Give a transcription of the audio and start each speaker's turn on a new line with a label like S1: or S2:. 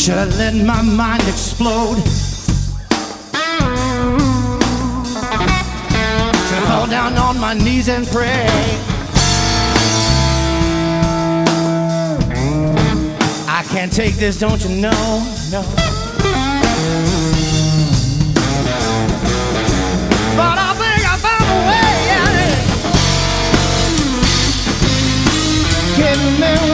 S1: Should I let my mind explode? Should I fall down on my knees and pray? I can't take this, don't you know? No. But I think I found a way out of it. Give me